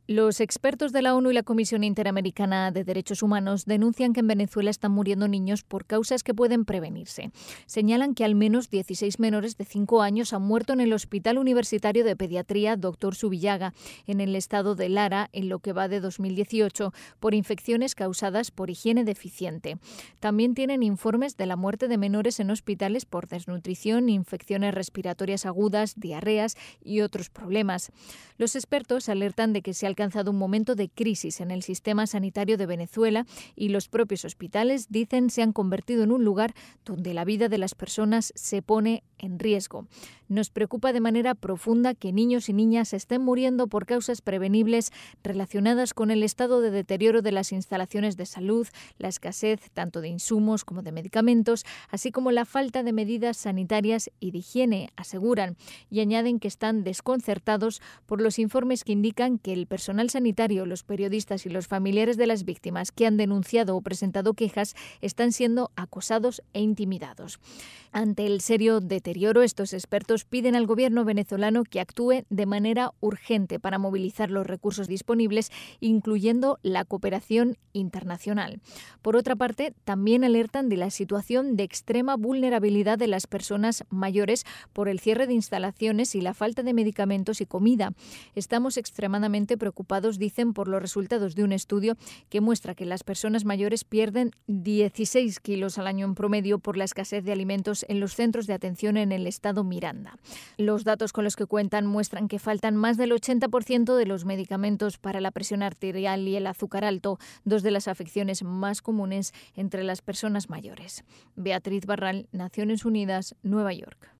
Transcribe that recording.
Los expertos de la ONU y la Comisión Interamericana de Derechos Humanos denuncian que en Venezuela están muriendo niños por causas que pueden prevenirse. Señalan que al menos 16 menores de 5 años han muerto en el Hospital Universitario de Pediatría Dr. Zubillaga, en el estado de Lara, en lo que va de 2018, por infecciones causadas por higiene deficiente. También tienen informes de la muerte de menores en hospitales por desnutrición, infecciones respiratorias agudas, diarreas y otros problemas. Los expertos alertan de que se ha alcanzado un momento de crisis en el sistema sanitario de Venezuela y los propios hospitales, dicen, se han convertido en un lugar donde la vida de las personas se pone en riesgo. Nos preocupa de manera profunda que niños y niñas estén muriendo por causas prevenibles relacionadas con el estado de deterioro de las instalaciones de salud, la escasez tanto de insumos como de medicamentos, así como la falta de medidas sanitarias y de higiene, aseguran, y añaden que están desconcertados por los informes que indican que el personal sanitario, los periodistas y los familiares de las víctimas que han denunciado o presentado quejas están siendo acosados e intimidados. Ante el serio deterioro, estos expertos piden al gobierno venezolano que actúe de manera urgente para movilizar los recursos disponibles, incluyendo la cooperación internacional. Por otra parte, también alertan de la situación de extrema vulnerabilidad de las personas mayores por el cierre de instalaciones y la falta de medicamentos y comida. Estamos extremadamente preocupados, dicen, por los resultados de un estudio que muestra que las personas mayores pierden 16 kilos al año en promedio por la escasez de alimentos en los centros de atención en el estado Miranda. Los datos con los que cuentan muestran que faltan más del 80% de los medicamentos para la presión arterial y el azúcar alto, dos de las afecciones más comunes entre las personas mayores. Beatriz Barral, Naciones Unidas, Nueva York.